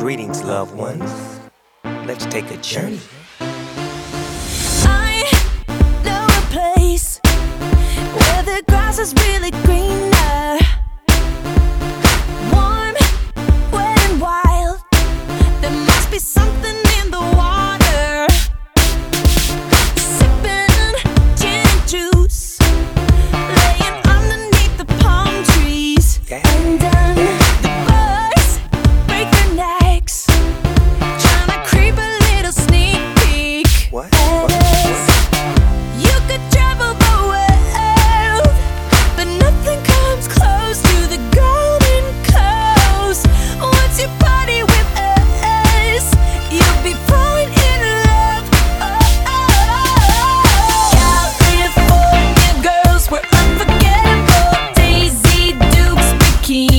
Greetings, loved ones. Let's take a journey. I know a place where the grass is really green.